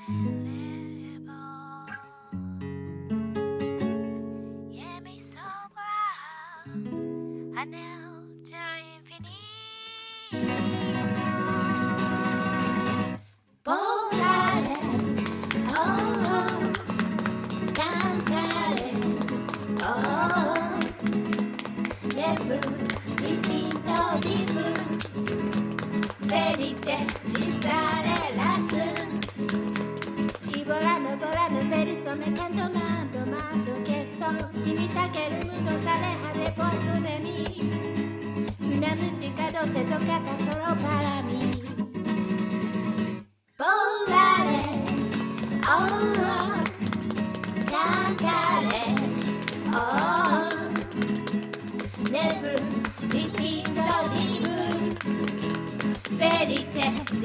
Volare, oh, oh, cantare, oh, le blu, dipinto di blu, felice di stare lassù. Y volando, volando, felice me canto, mando, que son, imita que el mundo se aleja después de mí. Una música dulce toca solo para mí. Volare, oh, oh, cantare, oh, nel blu, dipinto di blu, felice